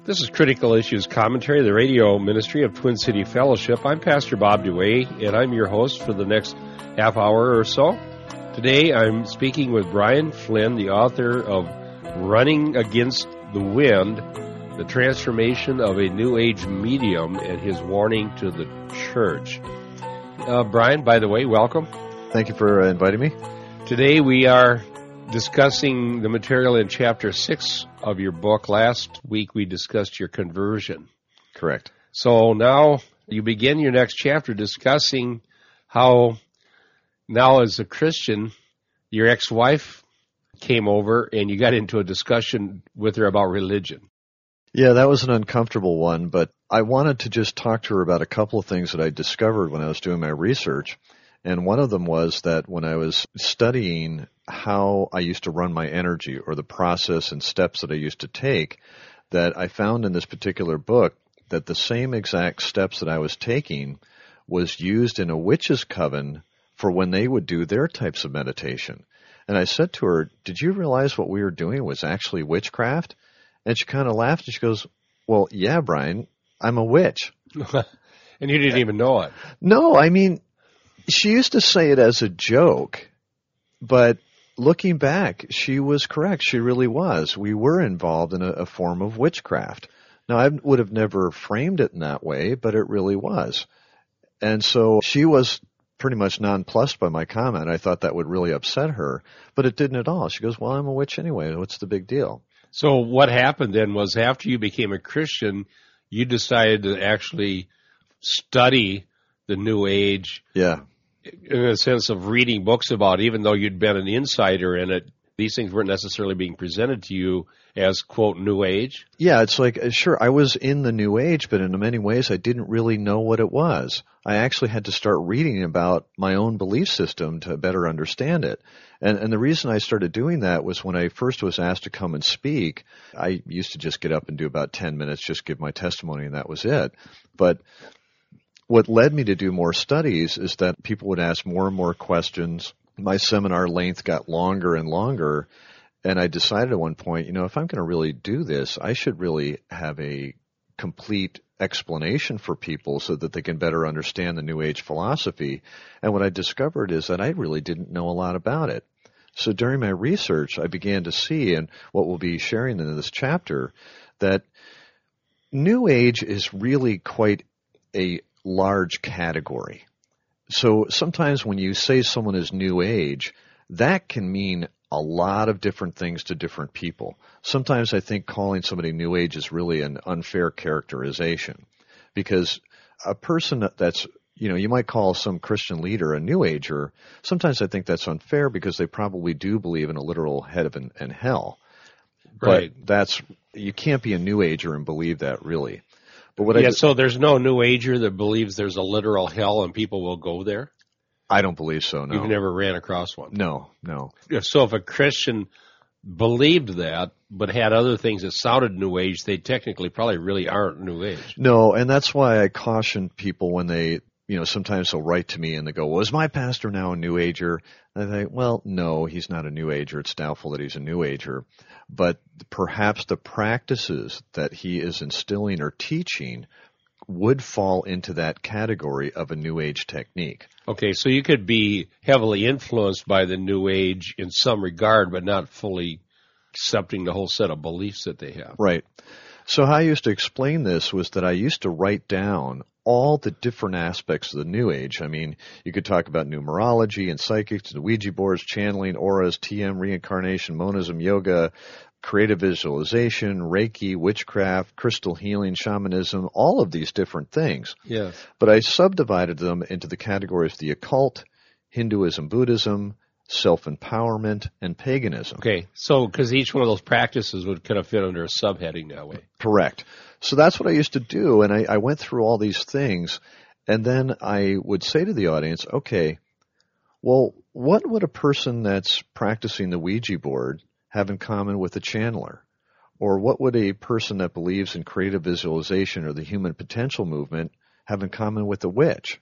This is Critical Issues Commentary, the radio ministry of Twin City Fellowship. I'm Pastor Bob DeWay, and I'm your host for the next half hour or so. Today I'm speaking with Brian Flynn, the author of Running Against the Wind, the Transformation of a New Age Medium, and his warning to the church. Brian, by the way, welcome. Thank you for inviting me. Today we are discussing the material in Chapter 6 of your book. Last week we discussed your conversion. Correct. So now you begin your next chapter discussing how now as a Christian, your ex-wife came over and you got into a discussion with her about religion. Yeah, that was an uncomfortable one, but I wanted to just talk to her about a couple of things that I discovered when I was doing my research. And one of them was that when I was studying how I used to run my energy or the process and steps that I used to take, that I found in this particular book that the same exact steps that I was taking was used in a witch's coven for when they would do their types of meditation. And I said to her, did you realize what we were doing was actually witchcraft? And she kind of laughed and she goes, well, yeah, Brian, I'm a witch. And you didn't even know it. No, I mean, she used to say it as a joke, but looking back, she was correct. She really was. We were involved in a form of witchcraft. Now, I would have never framed it in that way, but it really was. And so she was pretty much nonplussed by my comment. I thought that would really upset her, but it didn't at all. She goes, well, I'm a witch anyway. What's the big deal? So what happened then was after you became a Christian, you decided to actually study the New Age. Yeah. In a sense of reading books about it, even though you'd been an insider in it, these things weren't necessarily being presented to you as, quote, New Age? Yeah, it's like, sure, I was in the New Age, but in many ways I didn't really know what it was. I actually had to start reading about my own belief system to better understand it. And the reason I started doing that was when I first was asked to come and speak, I used to just get up and do about 10 minutes, just give my testimony, and that was it. But what led me to do more studies is that people would ask more and more questions. My seminar length got longer and longer, and I decided at one point, if I'm going to really do this, I should really have a complete explanation for people so that they can better understand the New Age philosophy. And what I discovered is that I really didn't know a lot about it. So during my research, I began to see, and what we'll be sharing in this chapter, that New Age is really quite a large category. So sometimes when you say someone is New Age, that can mean a lot of different things to different people. Sometimes I think calling somebody New Age is really an unfair characterization, because a person that's, you might call some Christian leader a New Ager. Sometimes I think that's unfair because they probably do believe in a literal heaven and hell. Right. But you can't be a New Ager and believe that, really. But so there's no New Ager that believes there's a literal hell and people will go there? I don't believe so, no. You've never ran across one? No. So if a Christian believed that but had other things that sounded New Age, they technically probably really aren't New Age. No, and that's why I caution people when they, sometimes they'll write to me and they go, well, is my pastor now a New Ager? And I think, well, no, he's not a New Ager. It's doubtful that he's a New Ager. But perhaps the practices that he is instilling or teaching would fall into that category of a New Age technique. Okay, so you could be heavily influenced by the New Age in some regard, but not fully accepting the whole set of beliefs that they have. Right. So how I used to explain this was that I used to write down all the different aspects of the New Age. I mean, you could talk about numerology and psychics, the Ouija boards, channeling, auras, TM, reincarnation, monism, yoga, creative visualization, Reiki, witchcraft, crystal healing, shamanism, all of these different things. Yes. But I subdivided them into the categories of the occult, Hinduism, Buddhism, self-empowerment, and paganism. Okay, so because each one of those practices would kind of fit under a subheading that way. Correct. So that's what I used to do, and I went through all these things, and then I would say to the audience, okay, well, what would a person that's practicing the Ouija board have in common with a channeler? Or what would a person that believes in creative visualization or the human potential movement have in common with a witch?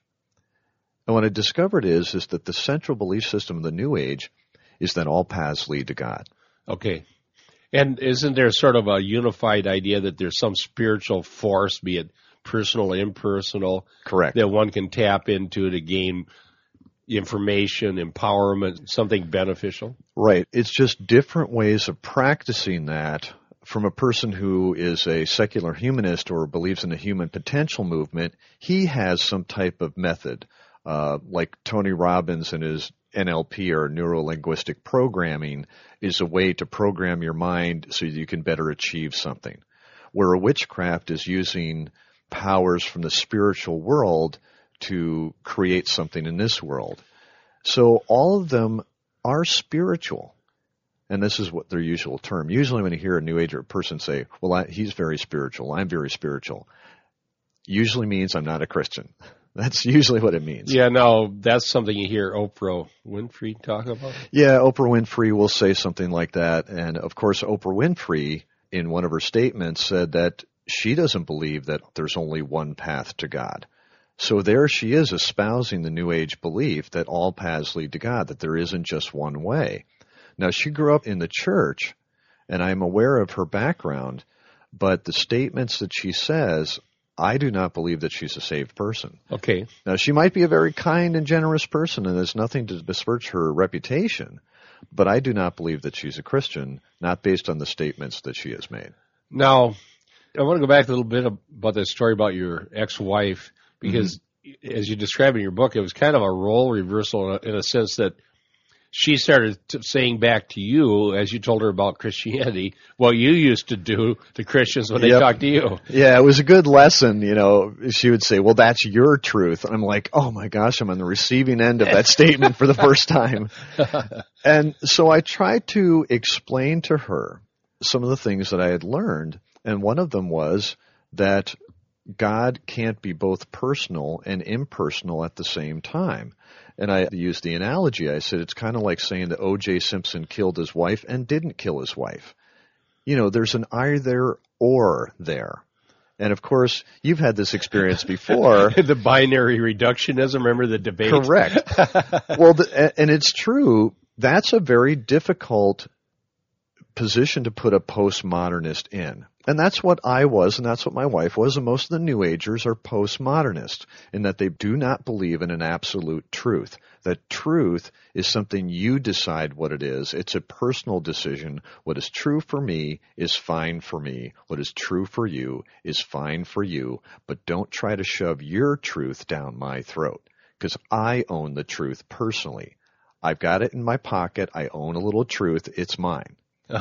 And what I discovered is that the central belief system of the New Age is that all paths lead to God. Okay. And isn't there sort of a unified idea that there's some spiritual force, be it personal, impersonal, Correct. that one can tap into to gain information, empowerment, something beneficial? Right. It's just different ways of practicing that from a person who is a secular humanist or believes in the human potential movement. He has some type of method, like Tony Robbins and his NLP, or neuro-linguistic programming, is a way to program your mind so you can better achieve something. Where a witchcraft is using powers from the spiritual world to create something in this world. So all of them are spiritual. And this is what their usual term. Usually when you hear a New Age person say, well, he's very spiritual, I'm very spiritual, usually means I'm not a Christian. That's usually what it means. Yeah, no, that's something you hear Oprah Winfrey talk about. Yeah, Oprah Winfrey will say something like that. And, of course, Oprah Winfrey, in one of her statements, said that she doesn't believe that there's only one path to God. So there she is espousing the New Age belief that all paths lead to God, that there isn't just one way. Now, she grew up in the church, and I'm aware of her background, but the statements that she says, I do not believe that she's a saved person. Okay. Now, she might be a very kind and generous person, and there's nothing to besmirch her reputation, but I do not believe that she's a Christian, not based on the statements that she has made. Now, I want to go back a little bit about that story about your ex-wife, because as you describe in your book, it was kind of a role reversal in a sense that she started saying back to you, as you told her about Christianity, what you used to do to Christians when they talked to you. Yeah, it was a good lesson. You know, she would say, well, that's your truth. And I'm like, oh my gosh, I'm on the receiving end of that statement for the first time. And so I tried to explain to her some of the things that I had learned. And one of them was that God can't be both personal and impersonal at the same time. And I used the analogy. I said, it's kind of like saying that O.J. Simpson killed his wife and didn't kill his wife. You know, there's an either or there. And of course, you've had this experience before. The binary reductionism, remember the debate? Correct. Well, and it's true. That's a very difficult position to put a postmodernist in. And that's what I was, and that's what my wife was, and most of the New Agers are postmodernists, in that they do not believe in an absolute truth. That truth is something you decide what it is. It's a personal decision. What is true for me is fine for me. What is true for you is fine for you. But don't try to shove your truth down my throat, because I own the truth personally. I've got it in my pocket. I own a little truth. It's mine.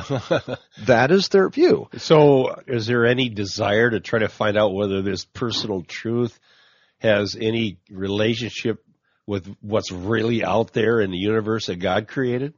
That is their view. So is there any desire to try to find out whether this personal truth has any relationship with what's really out there in the universe that God created?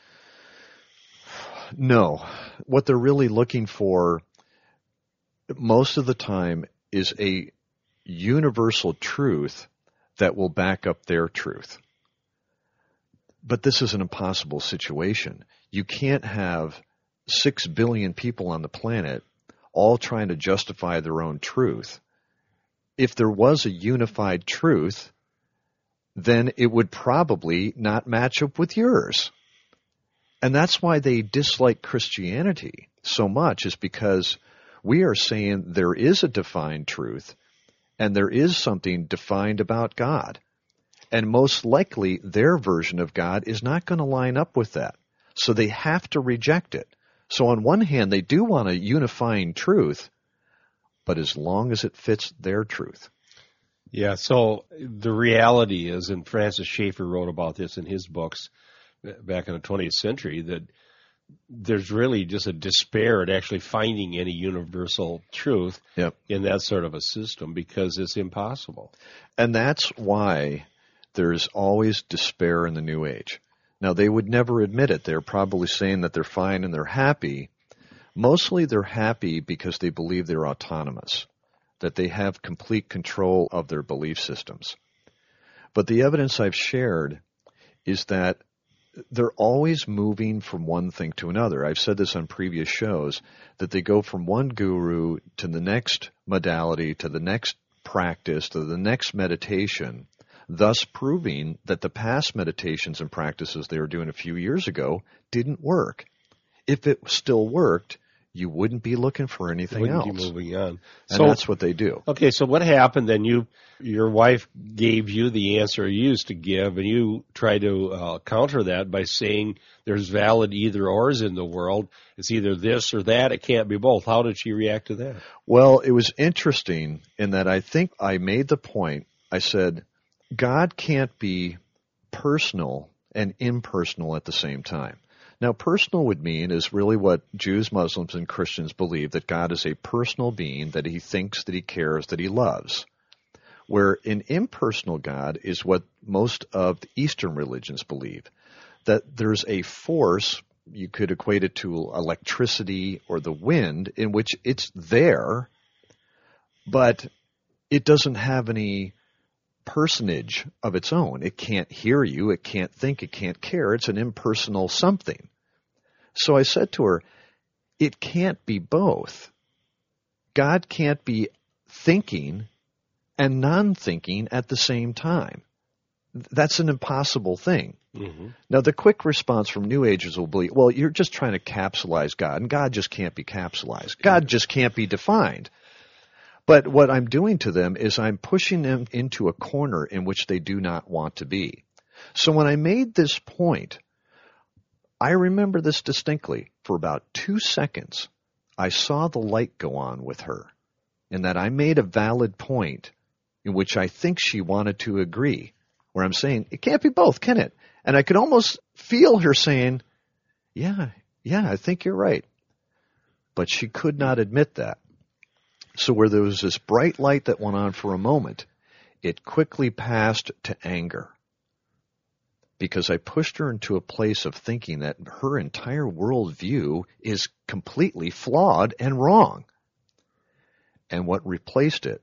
No. What they're really looking for most of the time is a universal truth that will back up their truth. But this is an impossible situation. You can't have 6 billion people on the planet all trying to justify their own truth. If there was a unified truth, then it would probably not match up with yours. And that's why they dislike Christianity so much, is because we are saying there is a defined truth and there is something defined about God. And most likely their version of God is not going to line up with that. So they have to reject it. So on one hand, they do want a unifying truth, but as long as it fits their truth. Yeah, so the reality is, and Francis Schaeffer wrote about this in his books back in the 20th century, that there's really just a despair at actually finding any universal truth in that sort of a system, because it's impossible. And that's why there's always despair in the New Age. Now, they would never admit it. They're probably saying that they're fine and they're happy. Mostly they're happy because they believe they're autonomous, that they have complete control of their belief systems. But the evidence I've shared is that they're always moving from one thing to another. I've said this on previous shows, that they go from one guru to the next modality, to the next practice, to the next meditation, thus proving that the past meditations and practices they were doing a few years ago didn't work. if it still worked, you wouldn't be looking for anything else. Be moving on. And that's what they do. Okay, so what happened then? Your wife gave you the answer you used to give, and you tried to counter that by saying there's valid either-ors in the world. It's either this or that. It can't be both. How did she react to that? Well, it was interesting in that I think I made the point. I said, God can't be personal and impersonal at the same time. Now, personal would mean is really what Jews, Muslims, and Christians believe, that God is a personal being, that he thinks, that he cares, that he loves. Where an impersonal God is what most of the Eastern religions believe, that there's a force, you could equate it to electricity or the wind, in which it's there, but it doesn't have any personage of its own. It can't hear you, it can't think, it can't care. It's an impersonal something. So I said to her, it can't be both. God can't be thinking and non-thinking at the same time. That's an impossible thing. Mm-hmm. Now, the quick response from New Agers will be, well, you're just trying to capsulize God, and God just can't be capsulized. God just can't be defined. But what I'm doing to them is I'm pushing them into a corner in which they do not want to be. So when I made this point, I remember this distinctly. For about 2 seconds, I saw the light go on with her, in that I made a valid point in which I think she wanted to agree, where I'm saying, it can't be both, can it? And I could almost feel her saying, yeah, I think you're right. But she could not admit that. So where there was this bright light that went on for a moment, it quickly passed to anger. Because I pushed her into a place of thinking that her entire worldview is completely flawed and wrong. And what replaced it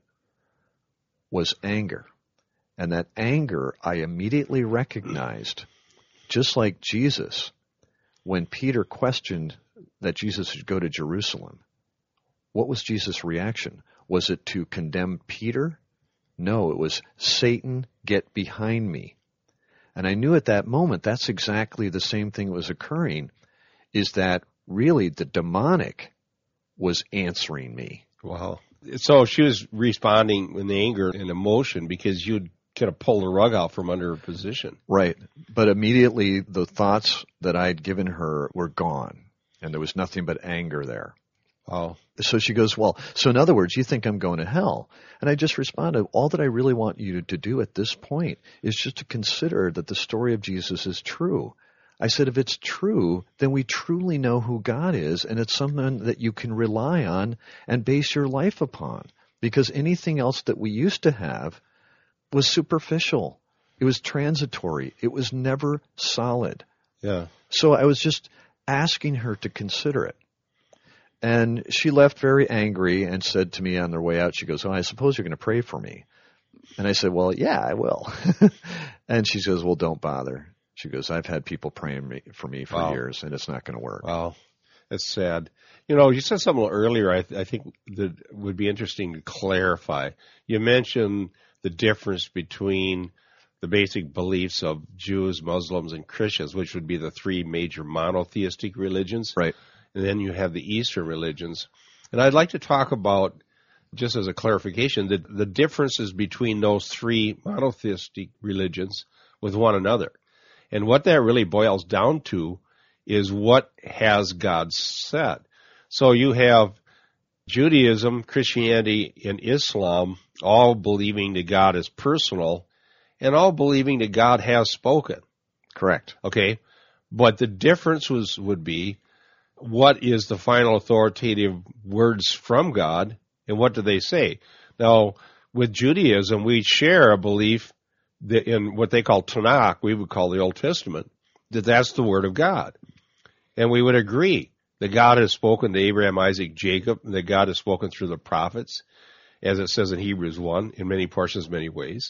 was anger. And that anger I immediately recognized, just like Jesus, when Peter questioned that Jesus should go to Jerusalem. What was Jesus' reaction? Was it to condemn Peter? No, it was, Satan, get behind me. And I knew at that moment that's exactly the same thing that was occurring, is that really the demonic was answering me. Wow. So she was responding with anger and emotion because you'd kind of pulled the rug out from under her position. Right. But immediately the thoughts that I'd given her were gone, and there was nothing but anger there. Oh. So she goes, well, so in other words, you think I'm going to hell. And I just responded, all that I really want you to do at this point is just to consider that the story of Jesus is true. I said, if it's true, then we truly know who God is, and it's someone that you can rely on and base your life upon. Because anything else that we used to have was superficial. It was transitory. It was never solid. Yeah. So I was just asking her to consider it. And she left very angry and said to me on their way out, she goes, oh, I suppose you're going to pray for me. And I said, well, yeah, I will. And she says, well, don't bother. She goes, I've had people praying for me for years, and it's not going to work. Wow. That's sad. You know, you said something earlier I think that would be interesting to clarify. You mentioned the difference between the basic beliefs of Jews, Muslims, and Christians, which would be the three major monotheistic religions. Right. And then you have the Eastern religions. And I'd like to talk about, just as a clarification, the differences between those three monotheistic religions with one another. And what that really boils down to is what has God said. So you have Judaism, Christianity, and Islam all believing that God is personal and all believing that God has spoken. Correct. Okay? But the difference would be, what is the final authoritative words from God, and what do they say? Now, with Judaism, we share a belief that in what they call Tanakh, we would call the Old Testament, that's the Word of God. And we would agree that God has spoken to Abraham, Isaac, Jacob, and that God has spoken through the prophets, as it says in Hebrews 1, in many portions, many ways.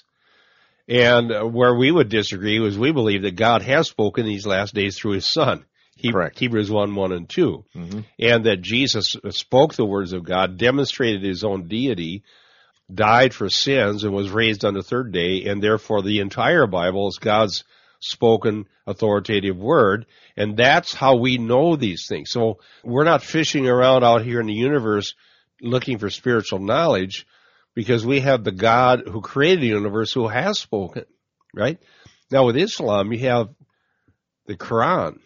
And where we would disagree was we believe that God has spoken these last days through His Son. Correct. Hebrews 1 and 2. Mm-hmm. And that Jesus spoke the words of God, demonstrated His own deity, died for sins, and was raised on the third day, and therefore the entire Bible is God's spoken authoritative word, and that's how we know these things. So we're not fishing around out here in the universe looking for spiritual knowledge, because we have the God who created the universe who has spoken, right? Now with Islam, you have the Quran,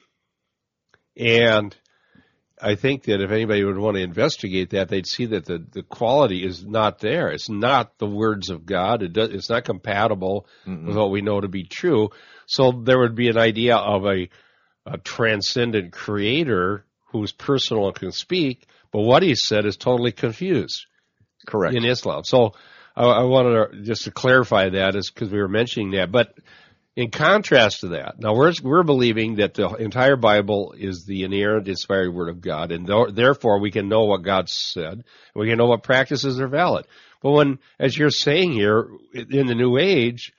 and I think that if anybody would want to investigate that, they'd see that the quality is not there. It's not the words of God. It's not compatible with what we know to be true. So there would be an idea of a transcendent creator who's personal and can speak, but what he said is totally confused. Correct. In Islam. So I wanted to, just to clarify that, is because we were mentioning that. But in contrast to that, now we're believing that the entire Bible is the inerrant, inspired Word of God, and therefore we can know what God said, and we can know what practices are valid. But when, as you're saying here, in the New Age,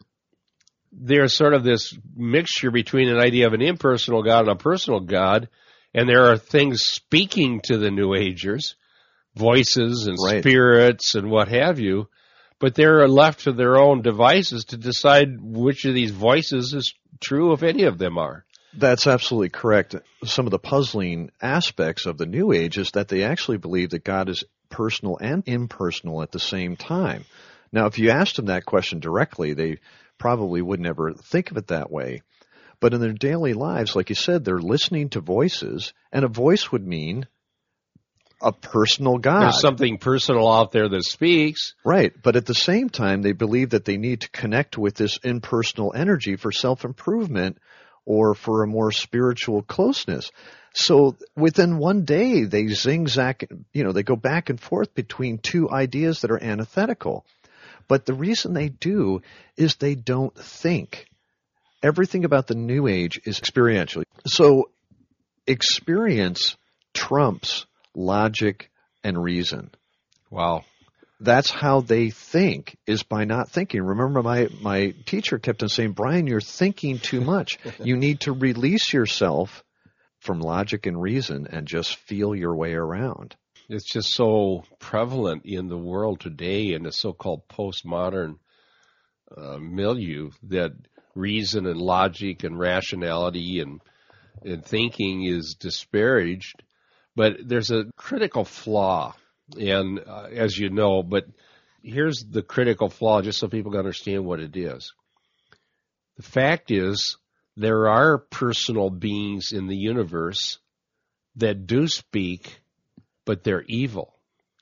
there's sort of this mixture between an idea of an impersonal God and a personal God, and there are things speaking to the New Agers, voices and spirits and what have you, but they're left to their own devices to decide which of these voices is true, if any of them are. That's absolutely correct. Some of the puzzling aspects of the New Age is that they actually believe that God is personal and impersonal at the same time. Now, if you asked them that question directly, they probably would never think of it that way. But in their daily lives, like you said, they're listening to voices, and a voice would mean a personal God. There's something personal out there that speaks. Right, but at the same time, they believe that they need to connect with this impersonal energy for self-improvement or for a more spiritual closeness. So within one day, they zigzag, they go back and forth between two ideas that are antithetical. But the reason they do is they don't think. Everything about the New Age is experiential. So experience trumps logic and reason. Wow. That's how they think, is by not thinking. Remember, my teacher kept on saying, Brian, you're thinking too much. You need to release yourself from logic and reason and just feel your way around. It's just so prevalent in the world today in the so-called postmodern milieu that reason and logic and rationality and thinking is disparaged. But there's a critical flaw, and as you know, but here's the critical flaw, just so people can understand what it is. The fact is, there are personal beings in the universe that do speak, but they're evil.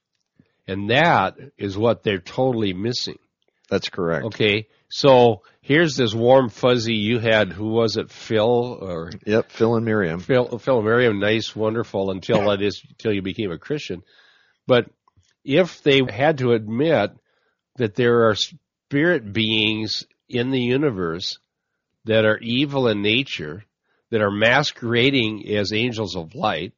And that is what they're totally missing. That's correct. Okay, so here's this warm fuzzy you had. Who was it, Phil? Yep, Phil and Miriam. Phil and Miriam, nice, wonderful, until you became a Christian. But if they had to admit that there are spirit beings in the universe that are evil in nature, that are masquerading as angels of light,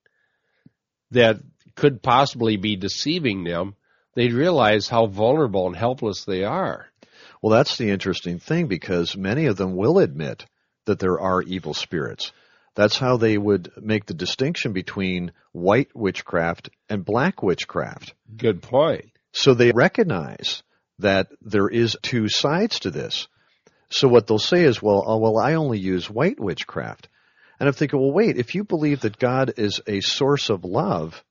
that could possibly be deceiving them, they'd realize how vulnerable and helpless they are. Well, that's the interesting thing, because many of them will admit that there are evil spirits. That's how they would make the distinction between white witchcraft and black witchcraft. Good point. So they recognize that there is two sides to this. So what they'll say is, well, I only use white witchcraft. And I'm thinking, well, wait, if you believe that God is a source of love,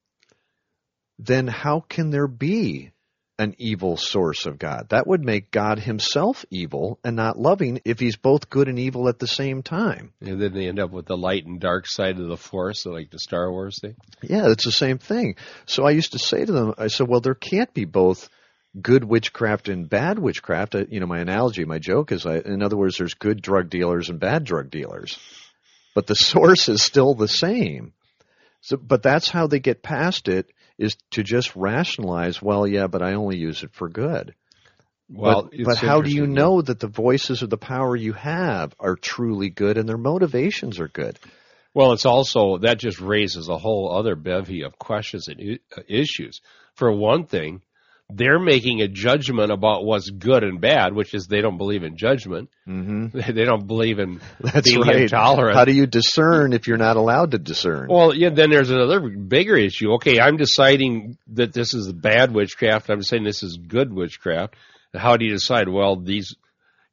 then how can there be an evil source of God? That would make God himself evil and not loving if he's both good and evil at the same time. And then they end up with the light and dark side of the Force, like the Star Wars thing. Yeah, it's the same thing. So I used to say to them, I said, well, there can't be both good witchcraft and bad witchcraft. My analogy, my joke is, in other words, there's good drug dealers and bad drug dealers. But the source is still the same. But that's how they get past it, is to just rationalize, well, yeah, but I only use it for good. Well, but how do you know that the voices of the power you have are truly good and their motivations are good? Well, it's also, that just raises a whole other bevy of questions and issues. For one thing, they're making a judgment about what's good and bad, which is they don't believe in judgment. Mm-hmm. They don't believe in That's being right. intolerant. How do you discern if you're not allowed to discern? Well, yeah, then there's another bigger issue. Okay, I'm deciding that this is bad witchcraft. I'm saying this is good witchcraft. How do you decide? Well, these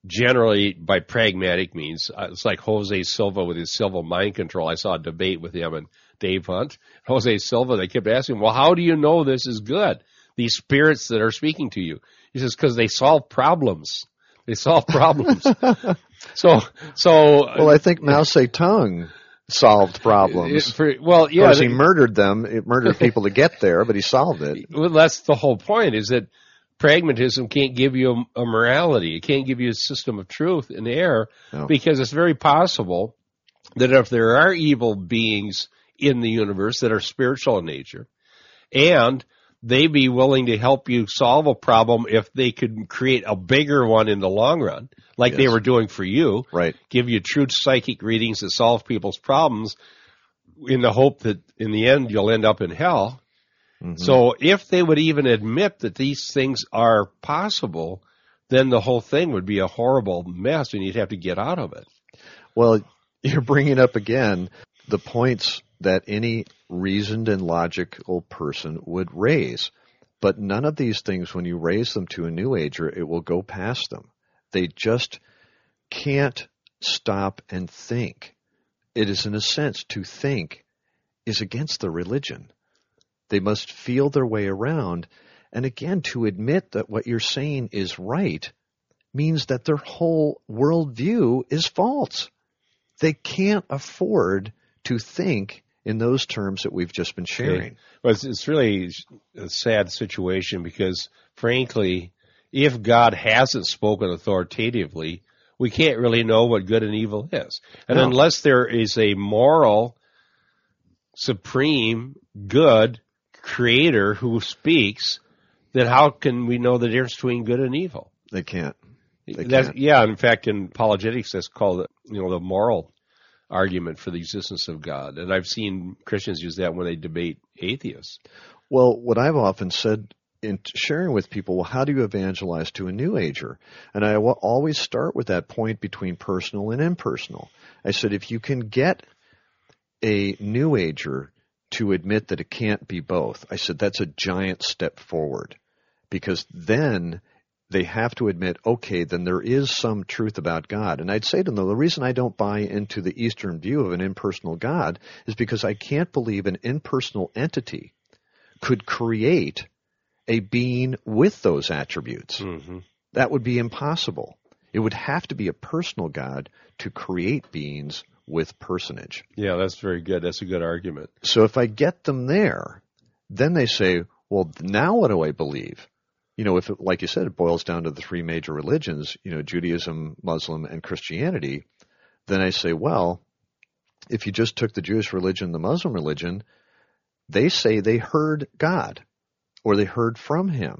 generally by pragmatic means. It's like Jose Silva with his Silva mind control. I saw a debate with him and Dave Hunt. Jose Silva, they kept asking, well, how do you know this is good? These spirits that are speaking to you. He says, because they solve problems. They solve problems. So. Well, I think Mao Zedong solved problems. Well, yeah. Of course, he murdered them. He murdered people to get there, but he solved it. Well, that's the whole point, is that pragmatism can't give you a morality. It can't give you a system of truth and error, because it's very possible that if there are evil beings in the universe that are spiritual in nature, and they be willing to help you solve a problem if they could create a bigger one in the long run, like they were doing for you, right? Give you true psychic readings that solve people's problems in the hope that in the end you'll end up in hell. Mm-hmm. So if they would even admit that these things are possible, then the whole thing would be a horrible mess and you'd have to get out of it. Well, you're bringing up again the points that any reasoned and logical person would raise. But none of these things, when you raise them to a New Ager, it will go past them. They just can't stop and think. It is, in a sense, to think is against the religion. They must feel their way around. And again, to admit that what you're saying is right means that their whole worldview is false. They can't afford to think in those terms that we've just been sharing. Okay. Well, it's really a sad situation because, frankly, if God hasn't spoken authoritatively, we can't really know what good and evil is. And unless there is a moral, supreme, good creator who speaks, then how can we know the difference between good and evil? They can't. Yeah, in fact, in apologetics, that's called the moral argument for the existence of God. And I've seen Christians use that when they debate atheists. Well, what I've often said in sharing with people, well, how do you evangelize to a New Ager? And I will always start with that point between personal and impersonal. I said, if you can get a New Ager to admit that it can't be both, I said, that's a giant step forward, because then they have to admit, okay, then there is some truth about God. And I'd say to them, the reason I don't buy into the Eastern view of an impersonal God is because I can't believe an impersonal entity could create a being with those attributes. Mm-hmm. That would be impossible. It would have to be a personal God to create beings with personage. Yeah, that's very good. That's a good argument. So if I get them there, then they say, well, now what do I believe? If, like you said, it boils down to the three major religions, Judaism, Muslim, and Christianity, then I say, well, if you just took the Jewish religion, the Muslim religion, they say they heard God or they heard from him.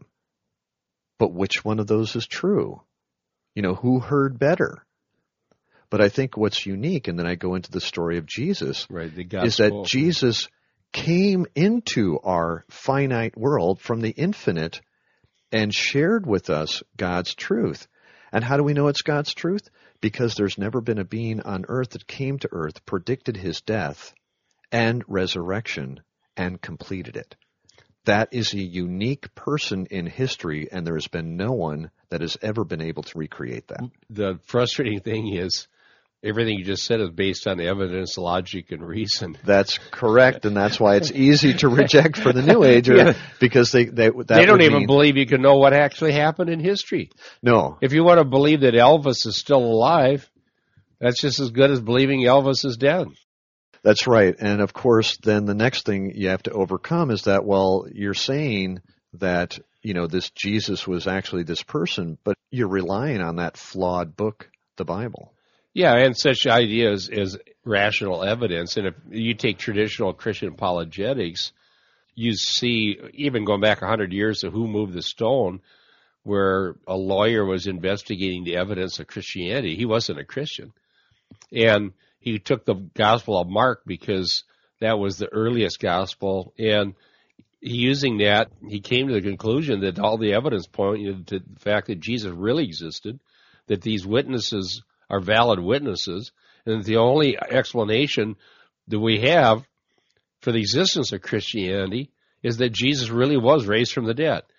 But which one of those is true? Who heard better? But I think what's unique, and then I go into the story of Jesus, right, is that Jesus came into our finite world from the infinite and shared with us God's truth. And how do we know it's God's truth? Because there's never been a being on earth that came to earth, predicted his death and resurrection, and completed it. That is a unique person in history, and there has been no one that has ever been able to recreate that. The frustrating thing is everything you just said is based on evidence, logic, and reason. That's correct, and that's why it's easy to reject for the New Ager, because they don't even believe you can know what actually happened in history. No. If you want to believe that Elvis is still alive, that's just as good as believing Elvis is dead. That's right, and of course, then the next thing you have to overcome is that, well, you're saying that, this Jesus was actually this person, but you're relying on that flawed book, the Bible. Yeah, and such ideas as rational evidence. And if you take traditional Christian apologetics, you see, even going back 100 years to Who Moved the Stone, where a lawyer was investigating the evidence of Christianity. He wasn't a Christian. And he took the Gospel of Mark because that was the earliest gospel. And using that, he came to the conclusion that all the evidence pointed to the fact that Jesus really existed, that these witnesses are valid witnesses, and the only explanation that we have for the existence of Christianity is that Jesus really was raised from the dead.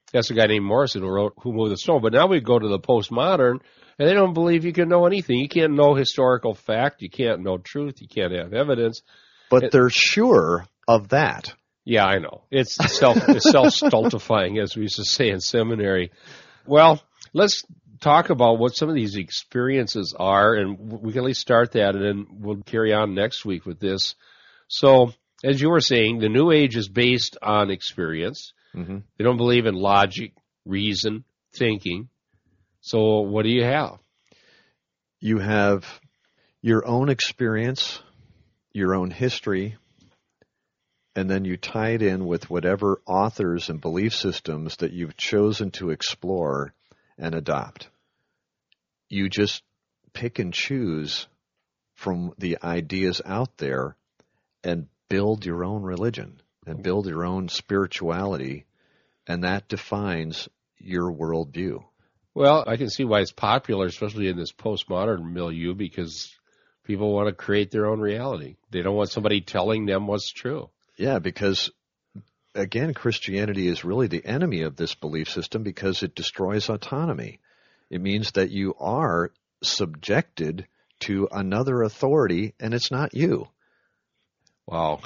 That's a guy named Morrison who wrote Who Moved the Stone. But now we go to the postmodern, and they don't believe you can know anything. You can't know historical fact. You can't know truth. You can't have evidence. But they're sure of that. Yeah, I know. It's self-stultifying, as we used to say in seminary. Well, let's talk about what some of these experiences are, and we can at least start that, and then we'll carry on next week with this. So, as you were saying, the New Age is based on experience. Mm-hmm. They don't believe in logic, reason, thinking. So what do you have? You have your own experience, your own history, and then you tie it in with whatever authors and belief systems that you've chosen to explore and adopt. You just pick and choose from the ideas out there and build your own religion and build your own spirituality, and that defines your worldview. Well, I can see why it's popular, especially in this postmodern milieu, because people want to create their own reality. They don't want somebody telling them what's true. Yeah, because, again, Christianity is really the enemy of this belief system because it destroys autonomy. It means that you are subjected to another authority, and it's not you. Wow.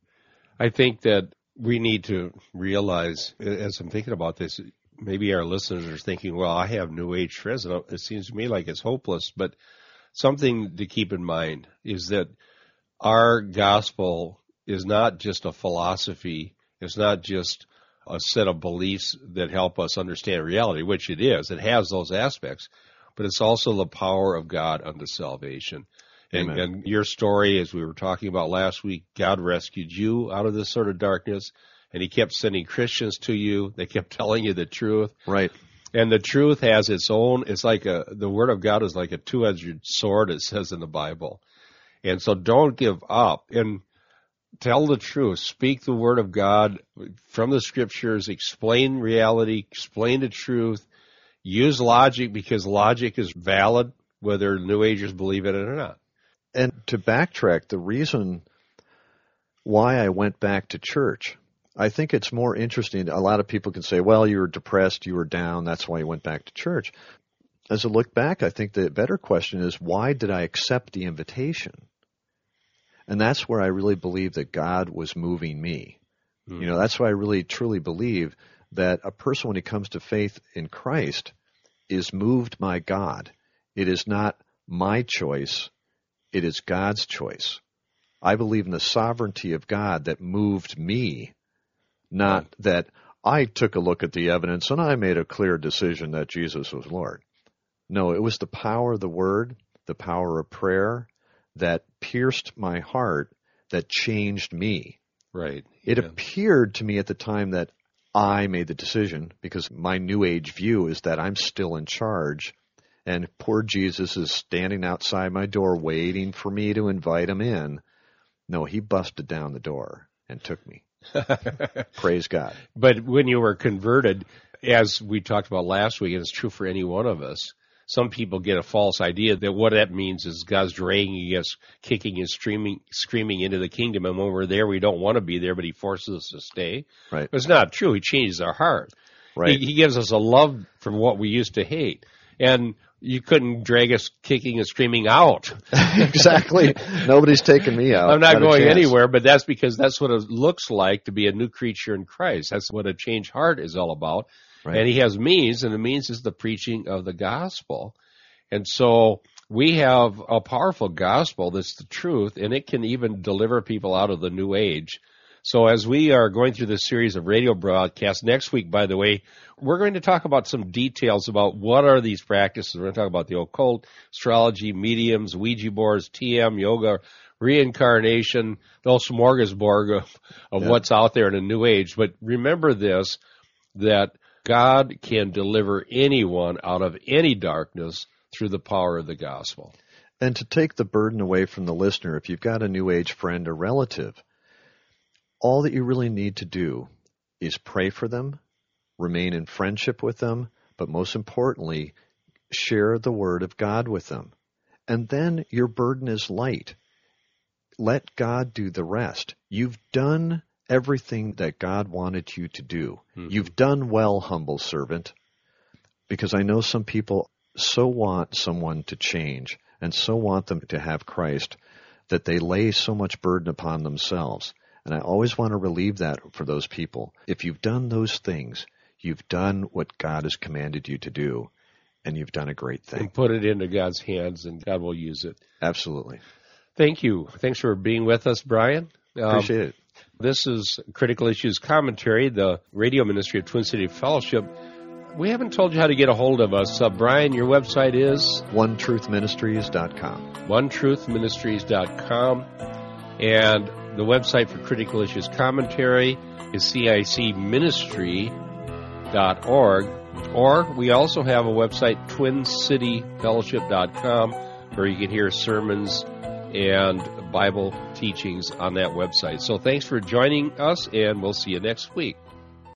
I think that we need to realize, as I'm thinking about this, maybe our listeners are thinking, well, I have New Age friends, and it seems to me like it's hopeless. But something to keep in mind is that our gospel is not just a philosophy. It's not just a set of beliefs that help us understand reality, which it is. It has those aspects. But it's also the power of God unto salvation. And your story, as we were talking about last week, God rescued you out of this sort of darkness, and he kept sending Christians to you. They kept telling you the truth. Right. And the truth has its own, it's like the Word of God is like a two-edged sword, it says in the Bible. And so don't give up. And tell the truth. Speak the Word of God from the Scriptures. Explain reality. Explain the truth. Use logic, because logic is valid, whether New Agers believe in it or not. And to backtrack, the reason why I went back to church, I think it's more interesting. A lot of people can say, well, you were depressed, you were down, that's why you went back to church. As I look back, I think the better question is, why did I accept the invitation? And that's where I really believe that God was moving me. Mm-hmm. You know, that's why I really truly believe that a person, when he comes to faith in Christ, is moved by God. It is not my choice. It is God's choice. I believe in the sovereignty of God that moved me, not that I took a look at the evidence and I made a clear decision that Jesus was Lord. No, it was the power of the Word, the power of prayer that pierced my heart, that changed me. Right. It appeared to me at the time that I made the decision, because my New Age view is that I'm still in charge. And poor Jesus is standing outside my door waiting for me to invite him in. No, he busted down the door and took me. Praise God. But when you were converted, as we talked about last week, and it's true for any one of us, some people get a false idea that what that means is God's dragging us, kicking and screaming into the kingdom. And when we're there, we don't want to be there, but he forces us to stay. Right. But it's not true. He changes our heart. Right. He gives us a love for what we used to hate. And you couldn't drag us kicking and screaming out. Exactly. Nobody's taking me out. I'm not going anywhere, but that's because that's what it looks like to be a new creature in Christ. That's what a changed heart is all about. Right. And he has means, and the means is the preaching of the gospel. And so we have a powerful gospel that's the truth, and it can even deliver people out of the New Age. So as we are going through this series of radio broadcasts, next week, by the way, we're going to talk about some details about what are these practices. We're going to talk about the occult, astrology, mediums, Ouija boards, TM, yoga, reincarnation, the whole smorgasbord of what's out there in the New Age. But remember this, that God can deliver anyone out of any darkness through the power of the gospel. And to take the burden away from the listener, if you've got a New Age friend or relative, all that you really need to do is pray for them, remain in friendship with them, but most importantly, share the Word of God with them. And then your burden is light. Let God do the rest. You've done everything that God wanted you to do. Mm-hmm. You've done well, humble servant, because I know some people so want someone to change and so want them to have Christ that they lay so much burden upon themselves. And I always want to relieve that for those people. If you've done those things, you've done what God has commanded you to do, and you've done a great thing. And put it into God's hands, and God will use it. Absolutely. Thank you. Thanks for being with us, Brian. Appreciate it. This is Critical Issues Commentary, the radio ministry of Twin City Fellowship. We haven't told you how to get a hold of us. Brian, your website is? OneTruthMinistries.com. OneTruthMinistries.com. And the website for Critical Issues Commentary is CICministry.org. Or we also have a website, TwinCityFellowship.com, where you can hear sermons and Bible teachings on that website. So thanks for joining us, and we'll see you next week.